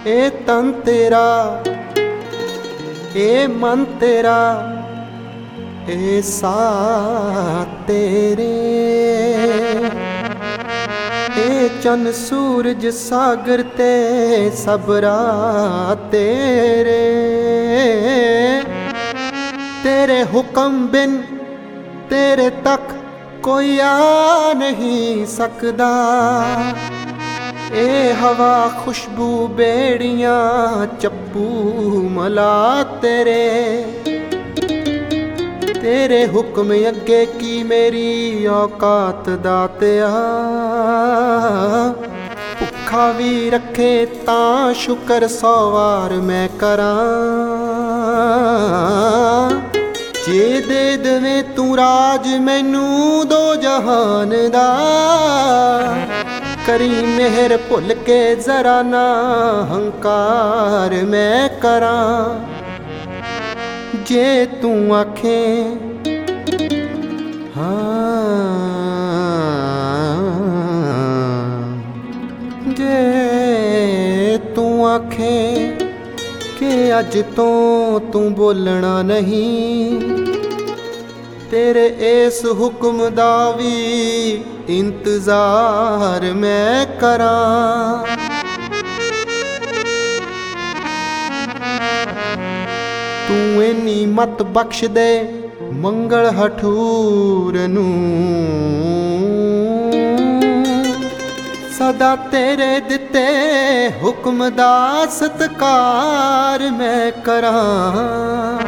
ਇਹ ਤਨ ਤੇਰਾ, ਇਹ ਮਨ ਤੇਰਾ, ਇਹ ਸਾਹ ਤੇਰੇ, ਇਹ ਚੰਨ ਸੂਰਜ ਸਾਗਰ ਤੇ ਸਭ ਰਾਹ ਤੇਰੇ। तेरे हुक्म बिन तेरे तक कोई आ नहीं सकदा। ए हवा खुशबू बेड़ियां चप्पू मला तेरे, तेरे हुक्म अगे की मेरी औकात दातिया। भुखा भी रखे तां शुकर 100 वार मैं करां। जे दे दवे तू राज मैनू दो जहान दा, करी मेहर भुल के जरा ना हंकार मैं करां। जे तू आखे हाँ, जे तू आखे कि अज तो तू बोलना नहीं, तेरे इस हुक्म दा भी इंतजार मैं करां। तू इन्नी मत बख्श दे मंगल हठूर नू, सदा तेरे दिते हुक्म दा सत्कार मैं करां।